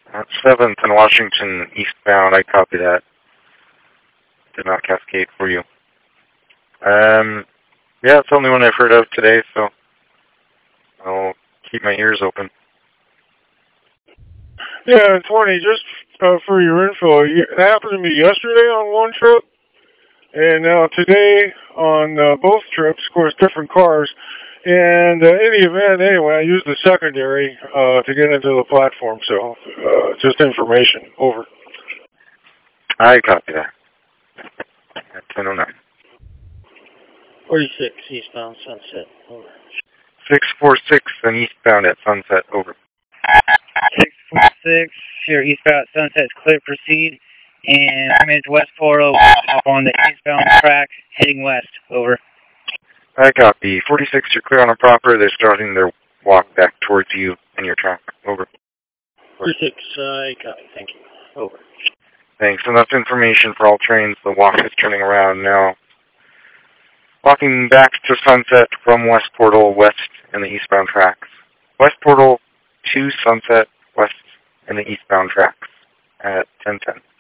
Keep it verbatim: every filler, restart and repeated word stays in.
Uh, seventh and Washington eastbound, I copy that. Did not cascade for you. Um, yeah, it's the only one I've heard of today, so I'll keep my ears open. Yeah, twenty, just uh, for your info, it happened to me yesterday on one trip, and now today on uh, both trips, of course, different cars. And uh, in the event, anyway, I used the secondary uh, to get into the platform, so uh, just information. Over. I copy that. At ten oh nine. forty-six, eastbound Sunset. Over. six four six and eastbound at Sunset. Over. six four six, here eastbound at Sunset, clear to proceed. And I'm into West Portal, hop on the eastbound track, heading west. Over. I copy. forty-six, you're clear on a proper. They're starting their walk back towards you and your track. Over. forty-six, I copy. Thank you. Over. Thanks. Enough information for all trains. The walk is turning around now. Walking back to Sunset from West Portal, west in the eastbound tracks. West Portal to Sunset, west in the eastbound tracks at ten ten.